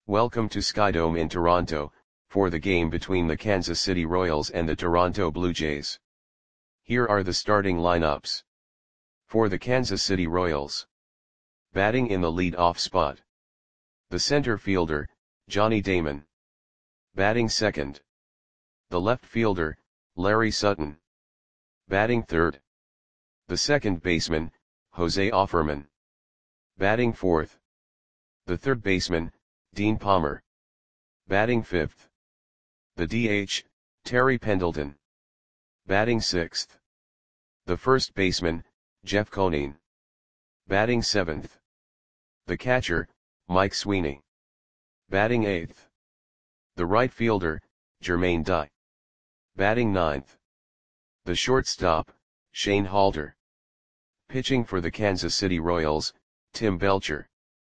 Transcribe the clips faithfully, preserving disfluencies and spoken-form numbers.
Welcome to Skydome in Toronto, for the game between the Kansas City Royals and the Toronto Blue Jays. Here are the starting lineups. For the Kansas City Royals. Batting in the lead-off spot. The center fielder, Johnny Damon. Batting second. The left fielder, Larry Sutton. Batting third. The second baseman, Jose Offerman. Batting fourth. The third baseman, Dean Palmer. Batting fifth. The D H, Terry Pendleton. Batting sixth. The first baseman, Jeff Conine. Batting seventh. The catcher, Mike Sweeney. Batting eighth. The right fielder, Jermaine Dye. Batting ninth. The shortstop, Shane Halter. Pitching for the Kansas City Royals, Tim Belcher.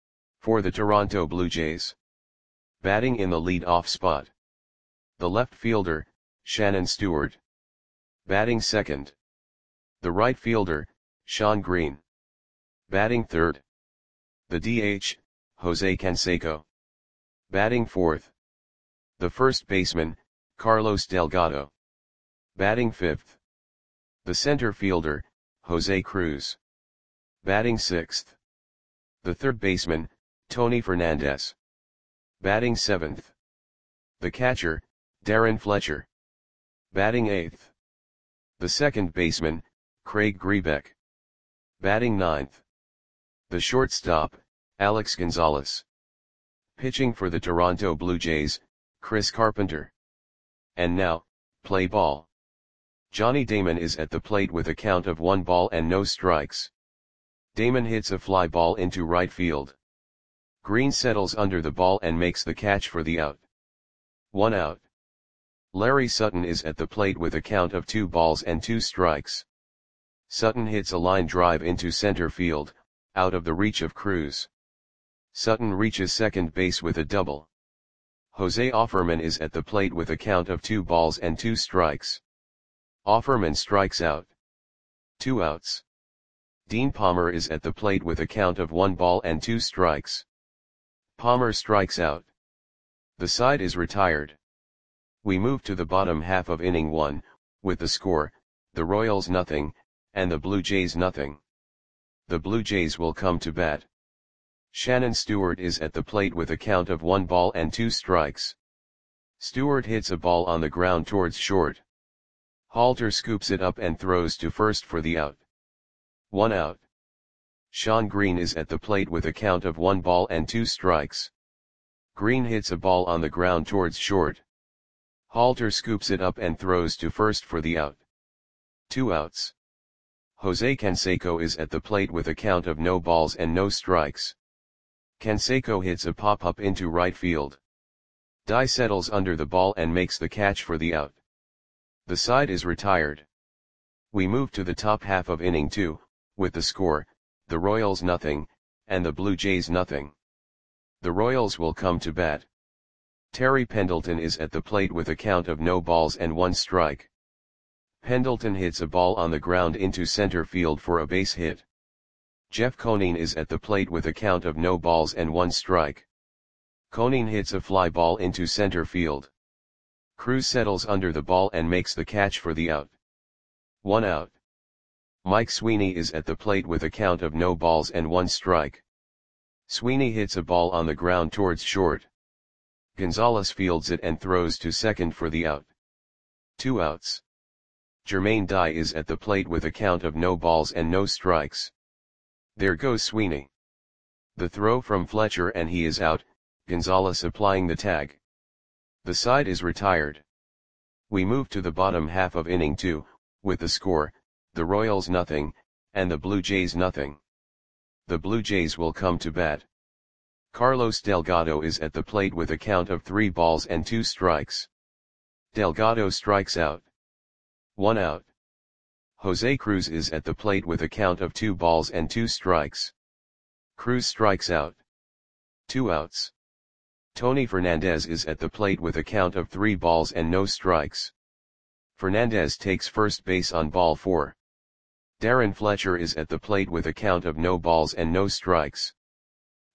For the Toronto Blue Jays. Batting in the lead-off spot. The left fielder, Shannon Stewart. Batting second. The right fielder, Shawn Green. Batting third. The D H, Jose Canseco. Batting fourth. The first baseman, Carlos Delgado. Batting fifth. The center fielder, Jose Cruz. Batting sixth. The third baseman, Tony Fernandez. Batting seventh. The catcher, Darren Fletcher. Batting eighth. The second baseman, Craig Grebeck. Batting ninth. The shortstop, Alex Gonzalez. Pitching for the Toronto Blue Jays, Chris Carpenter. And now, play ball. Johnny Damon is at the plate with a count of one ball and no strikes. Damon hits a fly ball into right field. Green settles under the ball and makes the catch for the out. One out. Larry Sutton is at the plate with a count of two balls and two strikes. Sutton hits a line drive into center field, out of the reach of Cruz. Sutton reaches second base with a double. Jose Offerman is at the plate with a count of two balls and two strikes. Offerman strikes out. Two outs. Dean Palmer is at the plate with a count of one ball and two strikes. Palmer strikes out. The side is retired. We move to the bottom half of inning one, with the score, the Royals nothing, and the Blue Jays nothing. The Blue Jays will come to bat. Shannon Stewart is at the plate with a count of one ball and two strikes. Stewart hits a ball on the ground towards short. Halter scoops it up and throws to first for the out. One out. Shawn Green is at the plate with a count of one ball and two strikes. Green hits a ball on the ground towards short. Halter scoops it up and throws to first for the out. Two outs. Jose Canseco is at the plate with a count of no balls and no strikes. Canseco hits a pop-up into right field. Dye settles under the ball and makes the catch for the out. The side is retired. We move to the top half of inning two, with the score, the Royals nothing, and the Blue Jays nothing. The Royals will come to bat. Terry Pendleton is at the plate with a count of no balls and one strike. Pendleton hits a ball on the ground into center field for a base hit. Jeff Conine is at the plate with a count of no balls and one strike. Conine hits a fly ball into center field. Cruz settles under the ball and makes the catch for the out. One out. Mike Sweeney is at the plate with a count of no balls and one strike. Sweeney hits a ball on the ground towards short. Gonzalez fields it and throws to second for the out. Two outs. Jermaine Dye is at the plate with a count of no balls and no strikes. There goes Sweeney. The throw from Fletcher and he is out, Gonzalez applying the tag. The side is retired. We move to the bottom half of inning two, with the score, the Royals nothing, and the Blue Jays nothing. The Blue Jays will come to bat. Carlos Delgado is at the plate with a count of three balls and two strikes. Delgado strikes out. One out. Jose Cruz is at the plate with a count of two balls and two strikes. Cruz strikes out. Two outs. Tony Fernandez is at the plate with a count of three balls and no strikes. Fernandez takes first base on ball four. Darren Fletcher is at the plate with a count of no balls and no strikes.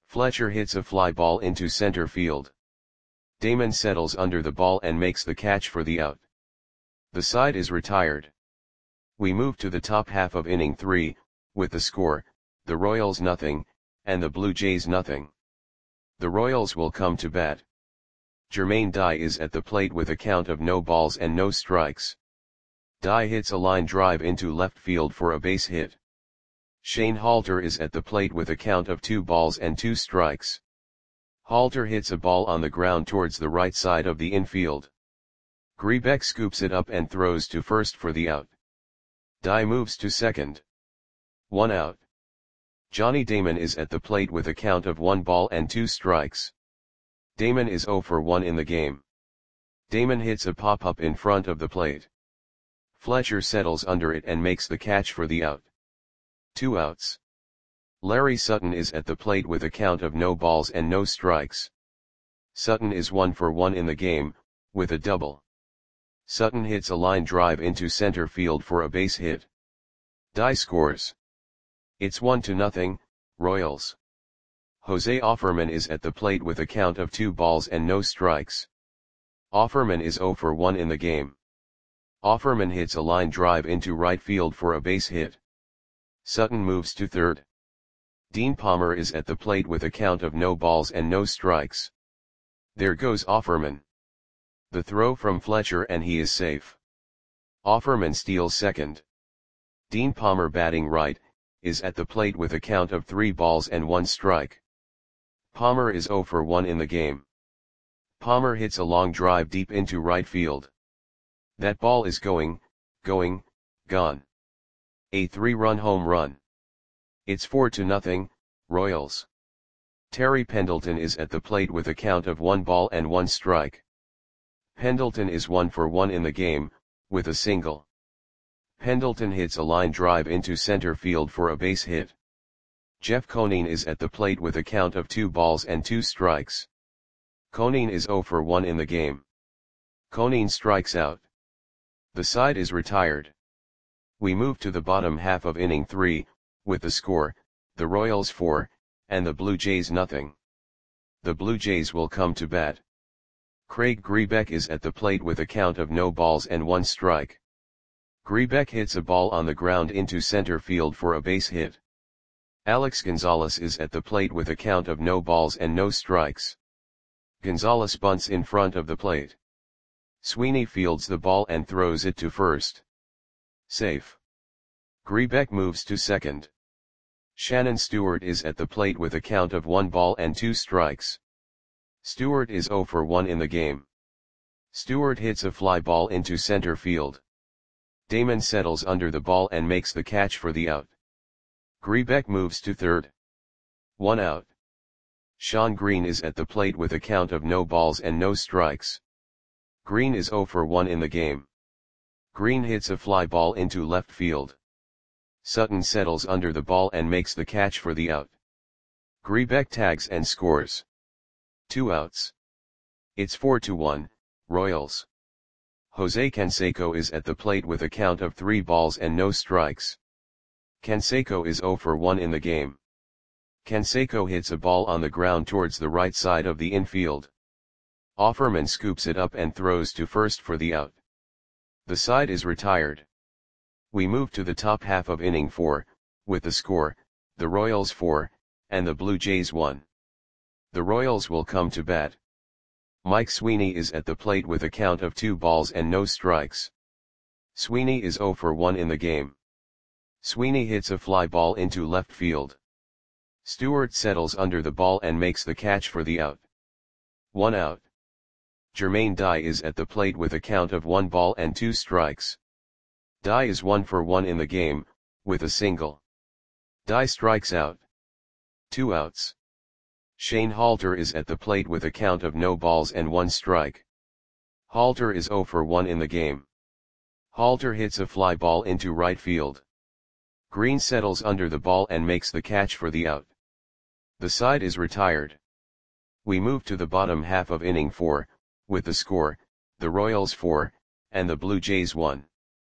Fletcher hits a fly ball into center field. Damon settles under the ball and makes the catch for the out. The side is retired. We move to the top half of inning three, with the score, the Royals nothing, and the Blue Jays nothing. The Royals will come to bat. Jermaine Dye is at the plate with a count of no balls and no strikes. Dye hits a line drive into left field for a base hit. Shane Halter is at the plate with a count of two balls and two strikes. Halter hits a ball on the ground towards the right side of the infield. Grebeck scoops it up and throws to first for the out. Dye moves to second. One out. Johnny Damon is at the plate with a count of one ball and two strikes. Damon is zero for one in the game. Damon hits a pop-up in front of the plate. Fletcher settles under it and makes the catch for the out. Two outs. Larry Sutton is at the plate with a count of no balls and no strikes. Sutton is one for one in the game, with a double. Sutton hits a line drive into center field for a base hit. Dye scores. It's one to nothing, Royals. Jose Offerman is at the plate with a count of two balls and no strikes. Offerman is zero for one in the game. Offerman hits a line drive into right field for a base hit. Sutton moves to third. Dean Palmer is at the plate with a count of no balls and no strikes. There goes Offerman. The throw from Fletcher and he is safe. Offerman steals second. Dean Palmer, batting right, is at the plate with a count of three balls and one strike. Palmer is zero for one in the game. Palmer hits a long drive deep into right field. That ball is going, going, gone. A three-run home run. It's four to nothing, Royals. Terry Pendleton is at the plate with a count of one ball and one strike. Pendleton is one for one in the game, with a single. Pendleton hits a line drive into center field for a base hit. Jeff Conine is at the plate with a count of two balls and two strikes. Conine is zero for one in the game. Conine strikes out. The side is retired. We move to the bottom half of inning three, with the score, the Royals four, and the Blue Jays nothing. The Blue Jays will come to bat. Craig Grebeck is at the plate with a count of no balls and one strike. Grebeck hits a ball on the ground into center field for a base hit. Alex Gonzalez is at the plate with a count of no balls and no strikes. Gonzalez bunts in front of the plate. Sweeney fields the ball and throws it to first. Safe. Grebeck moves to second. Shannon Stewart is at the plate with a count of one ball and two strikes. Stewart is zero for one in the game. Stewart hits a fly ball into center field. Damon settles under the ball and makes the catch for the out. Grebeck moves to third. One out. Sean Green is at the plate with a count of no balls and no strikes. Green is zero for one in the game. Green hits a fly ball into left field. Sutton settles under the ball and makes the catch for the out. Grebeck tags and scores. Two outs. It's four to one, Royals. Jose Canseco is at the plate with a count of three balls and no strikes. Canseco is zero for one in the game. Canseco hits a ball on the ground towards the right side of the infield. Offerman scoops it up and throws to first for the out. The side is retired. We move to the top half of inning four, with the score, the Royals four, and the Blue Jays one. The Royals will come to bat. Mike Sweeney is at the plate with a count of two balls and no strikes. Sweeney is zero for one in the game. Sweeney hits a fly ball into left field. Stewart settles under the ball and makes the catch for the out. One out. Jermaine Dye is at the plate with a count of one ball and two strikes. Dye is one for one in the game, with a single. Dye strikes out. Two outs. Shane Halter is at the plate with a count of no balls and one strike. Halter is zero for one in the game. Halter hits a fly ball into right field. Green settles under the ball and makes the catch for the out. The side is retired. We move to the bottom half of inning four, with the score, the Royals four, and the Blue Jays one.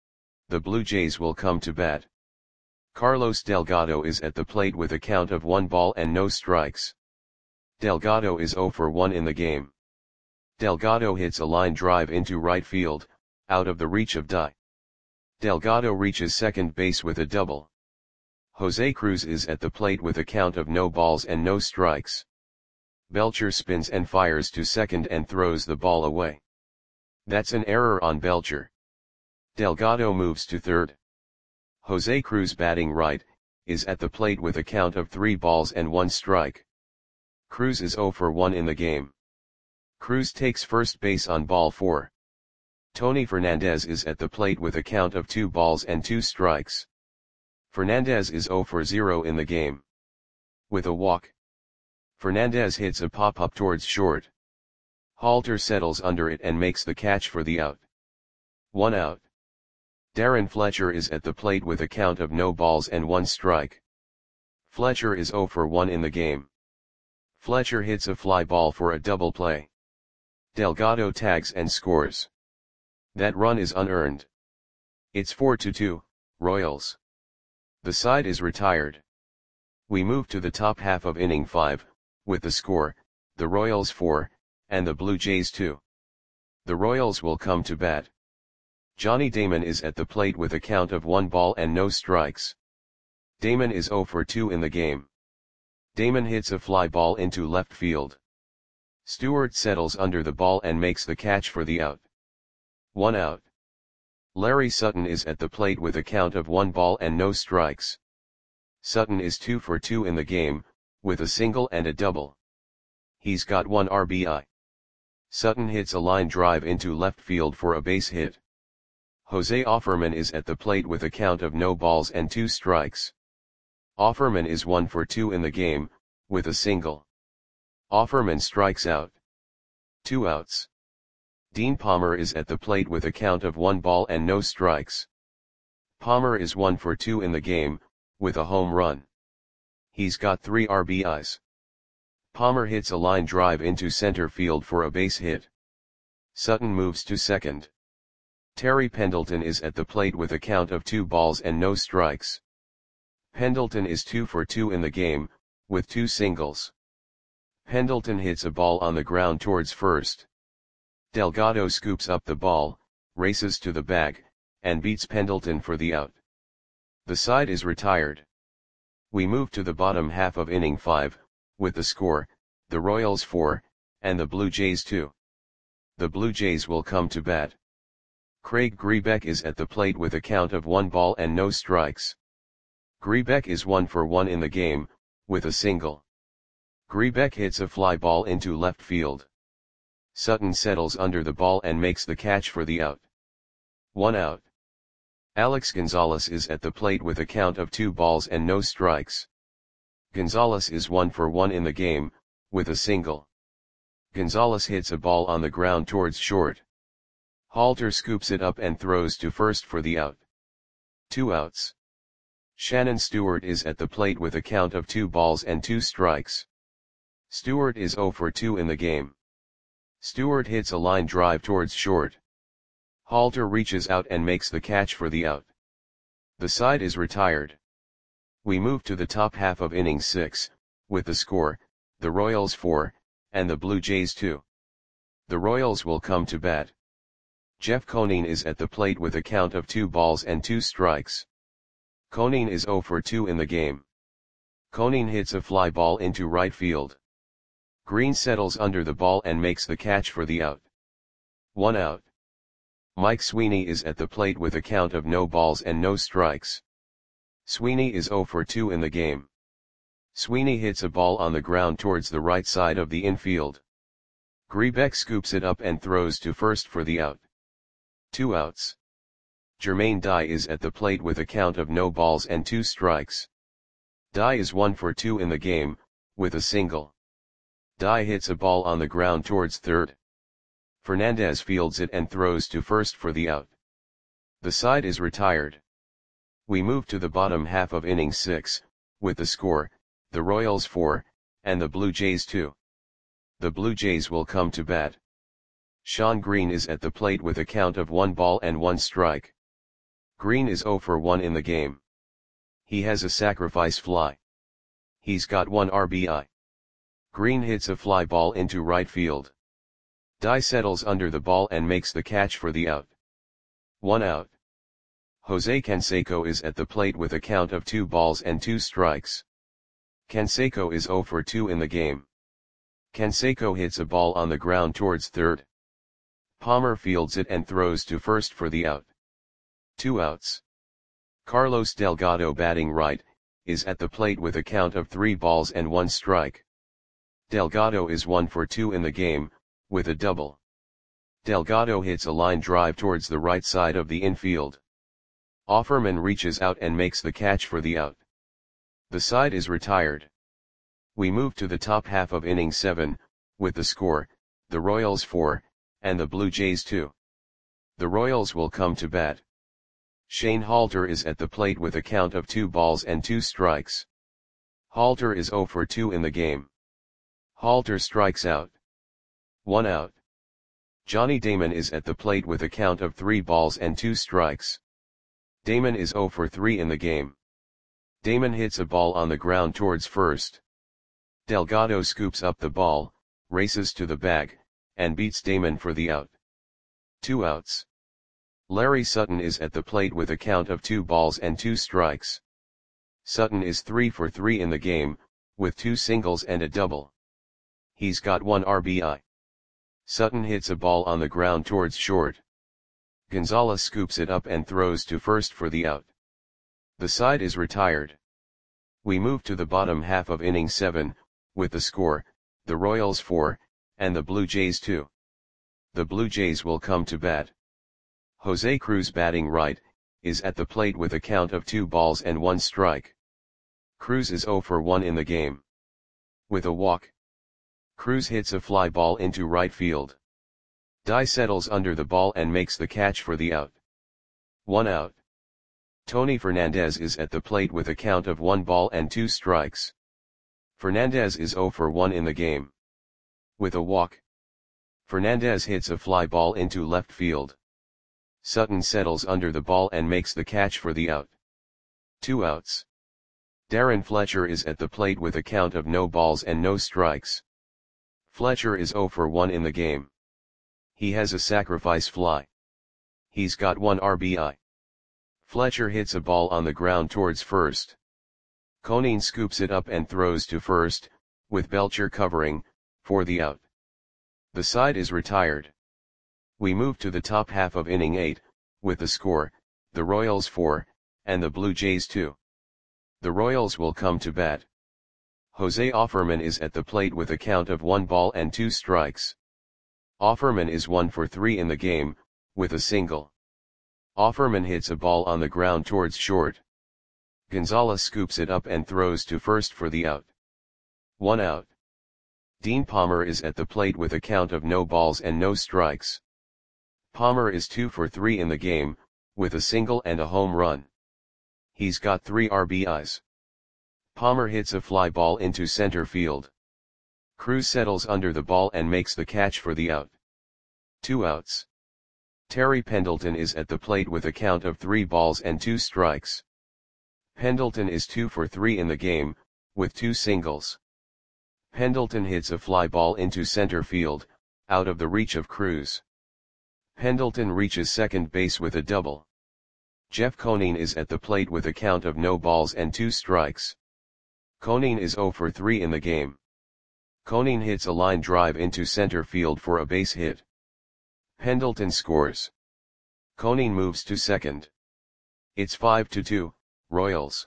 The Blue Jays will come to bat. Carlos Delgado is at the plate with a count of one ball and no strikes. Delgado is zero for one in the game. Delgado hits a line drive into right field, out of the reach of Dye. Delgado reaches second base with a double. Jose Cruz is at the plate with a count of no balls and no strikes. Belcher spins and fires to second and throws the ball away. That's an error on Belcher. Delgado moves to third. Jose Cruz, batting right, is at the plate with a count of three balls and one strike. Cruz is zero for one in the game. Cruz takes first base on ball four. Tony Fernandez is at the plate with a count of two balls and two strikes. Fernandez is zero for zero in the game. With a walk, Fernandez hits a pop-up towards short. Halter settles under it and makes the catch for the out. One out. Darren Fletcher is at the plate with a count of no balls and one strike. Fletcher is zero for one in the game. Fletcher hits a fly ball for a double play. Delgado tags and scores. That run is unearned. It's four to two, Royals. The side is retired. We move to the top half of inning five, with the score, the Royals four, and the Blue Jays two. The Royals will come to bat. Johnny Damon is at the plate with a count of one ball and no strikes. Damon is zero for two in the game. Damon hits a fly ball into left field. Stewart settles under the ball and makes the catch for the out. One out. Larry Sutton is at the plate with a count of one ball and no strikes. Sutton is two for two in the game, with a single and a double. He's got one R B I. Sutton hits a line drive into left field for a base hit. Jose Offerman is at the plate with a count of no balls and two strikes. Offerman is one for two in the game, with a single. Offerman strikes out. Two outs. Dean Palmer is at the plate with a count of one ball and no strikes. Palmer is one for two in the game, with a home run. He's got three R B Is. Palmer hits a line drive into center field for a base hit. Sutton moves to second. Terry Pendleton is at the plate with a count of two balls and no strikes. Pendleton is two for two in the game, with two singles. Pendleton hits a ball on the ground towards first. Delgado scoops up the ball, races to the bag, and beats Pendleton for the out. The side is retired. We move to the bottom half of inning five, with the score, the Royals four, and the Blue Jays two. The Blue Jays will come to bat. Craig Grebeck is at the plate with a count of one ball and no strikes. Grebeck is one for one in the game, with a single. Grebeck hits a fly ball into left field. Sutton settles under the ball and makes the catch for the out. One out. Alex Gonzalez is at the plate with a count of two balls and no strikes. Gonzalez is one for one in the game, with a single. Gonzalez hits a ball on the ground towards short. Halter scoops it up and throws to first for the out. Two outs. Shannon Stewart is at the plate with a count of two balls and two strikes. Stewart is zero for two in the game. Stewart hits a line drive towards short. Halter reaches out and makes the catch for the out. The side is retired. We move to the top half of inning six, with the score, the Royals four, and the Blue Jays two. The Royals will come to bat. Jeff Conine is at the plate with a count of two balls and two strikes. Conine is zero for two in the game. Conine hits a fly ball into right field. Green settles under the ball and makes the catch for the out. One out. Mike Sweeney is at the plate with a count of no balls and no strikes. Sweeney is zero for two in the game. Sweeney hits a ball on the ground towards the right side of the infield. Grebeck scoops it up and throws to first for the out. Two outs. Jermaine Dye is at the plate with a count of no balls and two strikes. Dye is one for two in the game, with a single. Dye hits a ball on the ground towards third. Fernandez fields it and throws to first for the out. The side is retired. We move to the bottom half of inning six, with the score, the Royals four, and the Blue Jays two. The Blue Jays will come to bat. Sean Green is at the plate with a count of one ball and one strike. Green is zero for one in the game. He has a sacrifice fly. He's got one R B I. Green hits a fly ball into right field. Dye settles under the ball and makes the catch for the out. One out. Jose Canseco is at the plate with a count of two balls and two strikes. Canseco is zero for two in the game. Canseco hits a ball on the ground towards third. Palmer fields it and throws to first for the out. Two outs. Carlos Delgado, batting right, is at the plate with a count of three balls and one strike. Delgado is one for two in the game, with a double. Delgado hits a line drive towards the right side of the infield. Offerman reaches out and makes the catch for the out. The side is retired. We move to the top half of inning seven, with the score, the Royals four, and the Blue Jays two. The Royals will come to bat. Shane Halter is at the plate with a count of two balls and two strikes. Halter is zero for two in the game. Halter strikes out. One out. Johnny Damon is at the plate with a count of three balls and two strikes. Damon is zero for three in the game. Damon hits a ball on the ground towards first. Delgado scoops up the ball, races to the bag, and beats Damon for the out. Two outs. Larry Sutton is at the plate with a count of two balls and two strikes. Sutton is three for three in the game, with two singles and a double. He's got one R B I. Sutton hits a ball on the ground towards short. Gonzalez scoops it up and throws to first for the out. The side is retired. We move to the bottom half of inning seven, with the score, the Royals four, and the Blue Jays two. The Blue Jays will come to bat. Jose Cruz, batting right, is at the plate with a count of two balls and one strike. Cruz is zero for one in the game. With a walk. Cruz hits a fly ball into right field. Dye settles under the ball and makes the catch for the out. One out. Tony Fernandez is at the plate with a count of one ball and two strikes. Fernandez is zero for one in the game. With a walk. Fernandez hits a fly ball into left field. Sutton settles under the ball and makes the catch for the out. Two outs. Darren Fletcher is at the plate with a count of no balls and no strikes. Fletcher is zero for one in the game. He has a sacrifice fly. He's got one R B I. Fletcher hits a ball on the ground towards first. Conine scoops it up and throws to first, with Belcher covering, for the out. The side is retired. We move to the top half of inning eight, with the score, the Royals four, and the Blue Jays two. The Royals will come to bat. Jose Offerman is at the plate with a count of one ball and two strikes. Offerman is one for three in the game, with a single. Offerman hits a ball on the ground towards short. Gonzalez scoops it up and throws to first for the out. One out. Dean Palmer is at the plate with a count of no balls and no strikes. Palmer is two for three in the game, with a single and a home run. He's got three R B Is. Palmer hits a fly ball into center field. Cruz settles under the ball and makes the catch for the out. Two outs. Terry Pendleton is at the plate with a count of three balls and two strikes. Pendleton is two for three in the game, with two singles. Pendleton hits a fly ball into center field, out of the reach of Cruz. Pendleton reaches second base with a double. Jeff Conine is at the plate with a count of no balls and two strikes. Conine is zero for three in the game. Conine hits a line drive into center field for a base hit. Pendleton scores. Conine moves to second. It's five to two, Royals.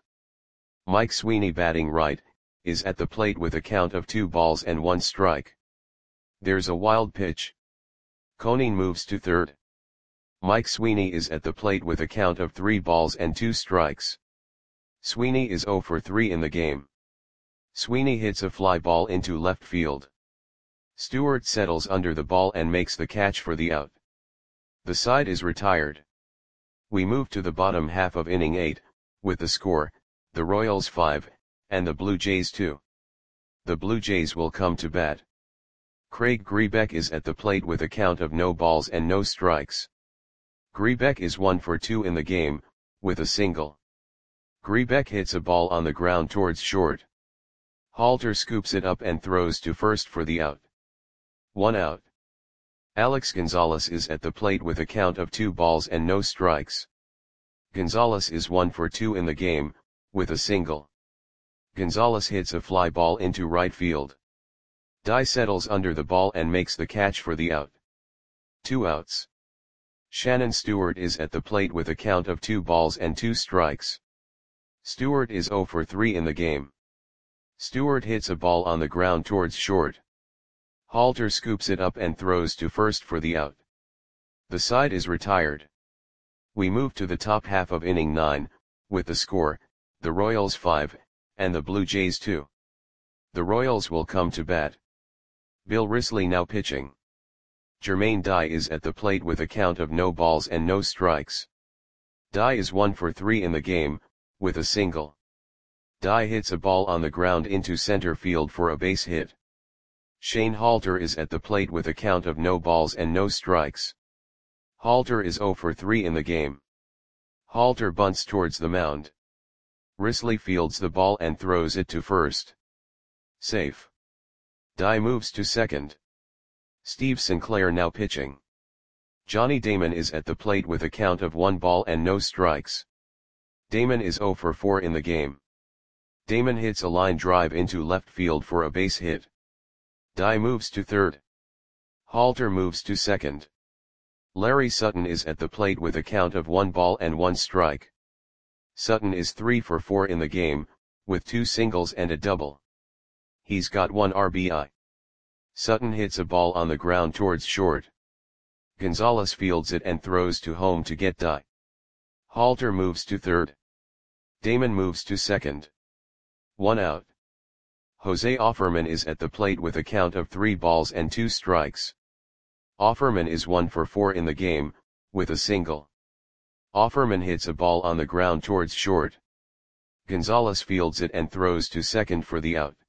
Mike Sweeney, batting right, is at the plate with a count of two balls and one strike. There's a wild pitch. Conine moves to third. Mike Sweeney is at the plate with a count of three balls and two strikes. Sweeney is zero for three in the game. Sweeney hits a fly ball into left field. Stewart settles under the ball and makes the catch for the out. The side is retired. We move to the bottom half of inning eight, with the score, the Royals five, and the Blue Jays two. The Blue Jays will come to bat. Craig Grebeck is at the plate with a count of no balls and no strikes. Grebeck is one for two in the game, with a single. Grebeck hits a ball on the ground towards short. Halter scoops it up and throws to first for the out. One out. Alex Gonzalez is at the plate with a count of two balls and no strikes. Gonzalez is one for two in the game, with a single. Gonzalez hits a fly ball into right field. Dye settles under the ball and makes the catch for the out. Two outs. Shannon Stewart is at the plate with a count of two balls and two strikes. Stewart is zero for three in the game. Stewart hits a ball on the ground towards short. Halter scoops it up and throws to first for the out. The side is retired. We move to the top half of inning nine, with the score, the Royals five, and the Blue Jays two. The Royals will come to bat. Bill Risley now pitching. Jermaine Dye is at the plate with a count of no balls and no strikes. Dye is one for three in the game, with a single. Dye hits a ball on the ground into center field for a base hit. Shane Halter is at the plate with a count of no balls and no strikes. Halter is zero for three in the game. Halter bunts towards the mound. Risley fields the ball and throws it to first. Safe. Dye moves to second. Steve Sinclair now pitching. Johnny Damon is at the plate with a count of one ball and no strikes. Damon is zero for four in the game. Damon hits a line drive into left field for a base hit. Dye moves to third. Halter moves to second. Larry Sutton is at the plate with a count of one ball and one strike. Sutton is three for four in the game, with two singles and a double. He's got one R B I. Sutton hits a ball on the ground towards short. Gonzalez fields it and throws to home to get Dye. Halter moves to third. Damon moves to second. One out. Jose Offerman is at the plate with a count of three balls and two strikes. Offerman is one for four in the game, with a single. Offerman hits a ball on the ground towards short. Gonzalez fields it and throws to second for the out.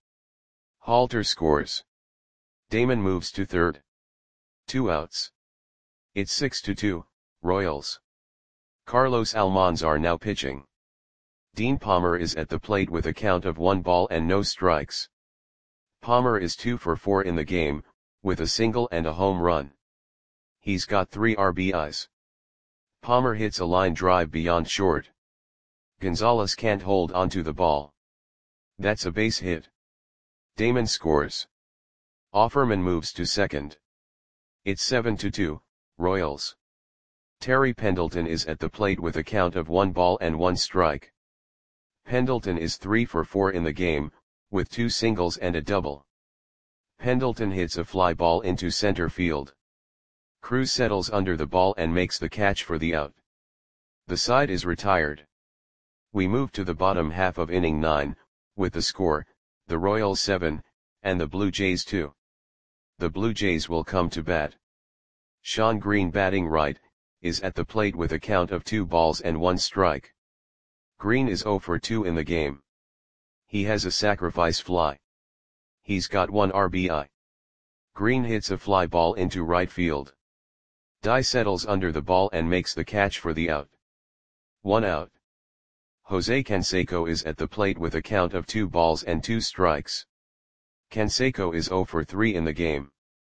Halter scores. Damon moves to third. Two outs. It's six to two, Royals. Carlos Almanzar now pitching. Dean Palmer is at the plate with a count of one ball and no strikes. Palmer is two for four in the game, with a single and a home run. He's got three R B Is. Palmer hits a line drive beyond short. Gonzalez can't hold onto the ball. That's a base hit. Damon scores. Offerman moves to second. It's seven to two, Royals. Terry Pendleton is at the plate with a count of one ball and one strike. Pendleton is three for four in the game, with two singles and a double. Pendleton hits a fly ball into center field. Cruz settles under the ball and makes the catch for the out. The side is retired. We move to the bottom half of inning nine, with the score, the Royals seven, and the Blue Jays two. The Blue Jays will come to bat. Sean Green batting right, is at the plate with a count of two balls and one strike. Green is zero for two in the game. He has a sacrifice fly. He's got one R B I. Green hits a fly ball into right field. Dye settles under the ball and makes the catch for the out. One out. Jose Canseco is at the plate with a count of two balls and two strikes. Canseco is zero for three in the game.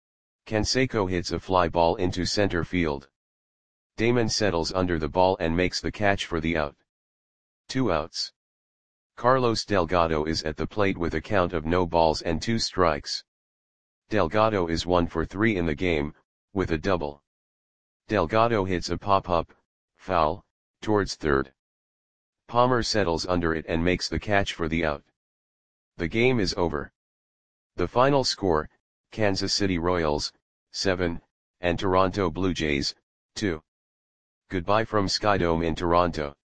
Canseco hits a fly ball into center field. Damon settles under the ball and makes the catch for the out. Two outs. Carlos Delgado is at the plate with a count of no balls and two strikes. Delgado is one for three in the game, with a double. Delgado hits a pop-up, foul, towards third. Palmer settles under it and makes the catch for the out. The game is over. The final score, Kansas City Royals, seven, and Toronto Blue Jays, two. Goodbye from Skydome in Toronto.